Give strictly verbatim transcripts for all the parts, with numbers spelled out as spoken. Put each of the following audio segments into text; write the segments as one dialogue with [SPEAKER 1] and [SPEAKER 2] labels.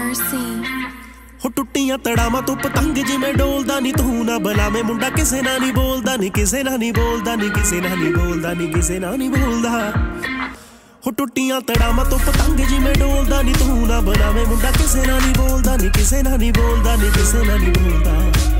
[SPEAKER 1] mercy.
[SPEAKER 2] ਹੋ ਟੁੱਟੀਆਂ ਤੜਾਵਾਂ ਤੋਂ ਪਤੰਗ ਜਿਵੇਂ ਡੋਲਦਾ ਨੀ ਤੂੰ ਨਾ ਬੁਲਾਵੇਂ ਮੁੰਡਾ ਕਿਸੇ ਨਾਲ ਨੀ ਬੋਲਦਾ ਨੀ ਕਿਸੇ ਨਾਲ ਨੀ ਬੋਲਦਾ ਨੀ ਕਿਸੇ ਨਾਲ ਨੀ ਬੋਲਦਾ ਨੀ ਕਿਸੇ ਨਾਲ ਨੀ ਬੋਲਦਾ ਹੋ ਟੁੱਟੀਆਂ ਤੜਾਵਾਂ ਤੋਂ ਪਤੰਗ ਜਿਵੇਂ ਡੋਲਦਾ ਨੀ ਤੂੰ ਨਾ ਬੁਲਾਵੇਂ ਮੁੰਡਾ ਕਿਸੇ ਨਾਲ ਨੀ ਬੋਲਦਾ ਨੀ ਕਿਸੇ ਨਾਲ ਨੀ ਬੋਲਦਾ ਨੀ ਕਿਸੇ ਨਾਲ ਨੀ ਬੋਲਦਾ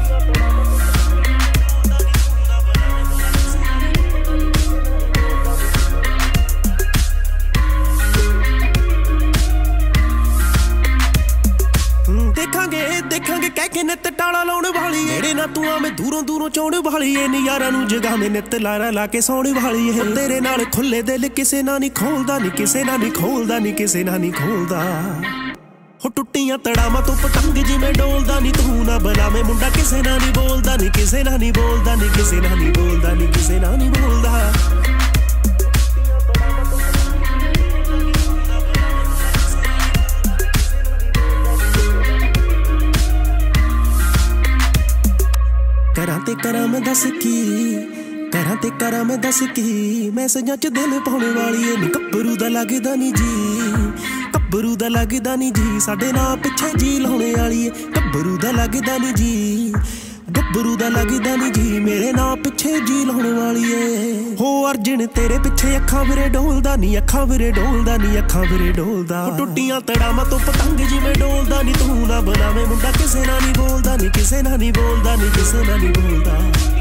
[SPEAKER 2] ਦੇਖਾਂਗੇ ਕਹਿ ਕੇ ਨਿੱਤ ਟਾਲਾ ਲਾਉਣ ਵਾਲੀ ਏੜੇ ਨਾ ਤੂੰ ਆਵੇਂ ਦੂਰੋਂ ਦੂਰੋਂ ਚਾਉਣ ਵਾਲੀ ਏ ਨਜ਼ਾਰਾਂ ਨੂੰ ਜਗਾਵੇਂ ਨਿੱਤ ਲਾਰਾ ਲਾ ਕੇ ਸੌਣ ਵਾਲੀ ਏ ਤੇਰੇ ਨਾਲ ਖੁੱਲੇ ਦਿਲ ਕਿਸੇ ਨਾਲ ਨਹੀਂ ਖੋਲਦਾ ਨੀ ਕਿਸੇ ਨਾਲ ਨਹੀਂ ਖੋਲਦਾ ਨੀ ਕਿਸੇ ਨਾਲ ਨਹੀਂ ਖੋਲਦਾ ਹੋ ਟੁੱਟੀਆਂ ਤੜਾਵਾਂ ਤੋਂ ਪਤੰਗ ਜਿਵੇਂ ਡੋਲਦਾ ਨੀ ਤੂੰ ਨਾ ਬੁਲਾਵੇਂ ਮੁੰਡਾ ਕਿਸੇ ਨਾਲ ਨਹੀਂ ਬੋਲਦਾ ਨੀ ਕਿਸੇ ਨਾਲ ਨਹੀਂ ਬੋਲਦਾ ਨੀ ਕਿਸੇ ਨਾਲ ਨਹੀਂ ਬੋਲਦਾ ਨੀ ਕਿਸੇ ਨਾਲ ਨਹੀਂ ਬੋਲਦਾ ਕਰਾਂ ਤੇ ਕਰਾਂ ਮੈਂ ਦੱਸ ਕੀ ਕਰਾਂ ਤੇ ਕਰਾਂ ਮੈਂ ਦੱਸ ਕੀ ਮੈਸੇਜਾਂ ਚ ਦਿਲ ਪਾਉਣ ਵਾਲੀ ਏ ਨੀ ਗੱਭਰੂ ਦਾ ਲੱਗਦਾ ਨੀ ਜੀ ਗੱਭਰੂ ਦਾ ਲੱਗਦਾ ਨੀ ਜੀ ਸਾਡੇ ਨਾਂ ਪਿੱਛੇ ਜੀ ਲਾਉਣੇ ਵਾਲੀ ਏ ਗੱਭਰੂ ਦਾ ਲੱਗਦਾ ਨੀ ਜੀ ਗੱਭਰੂ ਦਾ ਲੱਗਦਾ ਨੀ ਜੀ ਮੇਰੇ ਨਾਂ ਪਿੱਛੇ ਜੀ ਲਾਉਣ ਵਾਲੀ ਏ ਹੋ ਅਰਜਨ ਤੇਰੇ ਪਿੱਛੇ ਅੱਖਾਂ ਵੀਰੇ ਡੋਲਦਾ ਨੀ ਅੱਖਾਂ ਵੀਰੇ ਡੋਲਦਾ ਨੀ ਅੱਖਾਂ ਵੀਰੇ ਡੋਲਦਾ ਟੁੱਟੀਆਂ ਤੜਾਵਾਂ ਤੋਂ ਪਤੰਗ ਜਿਵੇਂ ਡੋਲਦਾ ਨੀ ਤੂੰ ਨਾ ਬੁਲਾਵੇਂ ਮੁੰਡਾ ਕਿਸੇ ਨਾਲ ਨੀ ਬੋਲਦਾ ਨੀ ਕਿਸੇ ਨਾਲ ਨੀ ਬੋਲਦਾ ਨੀ ਕਿਸੇ ਨਾਲ ਨੀ ਬੋਲਦਾ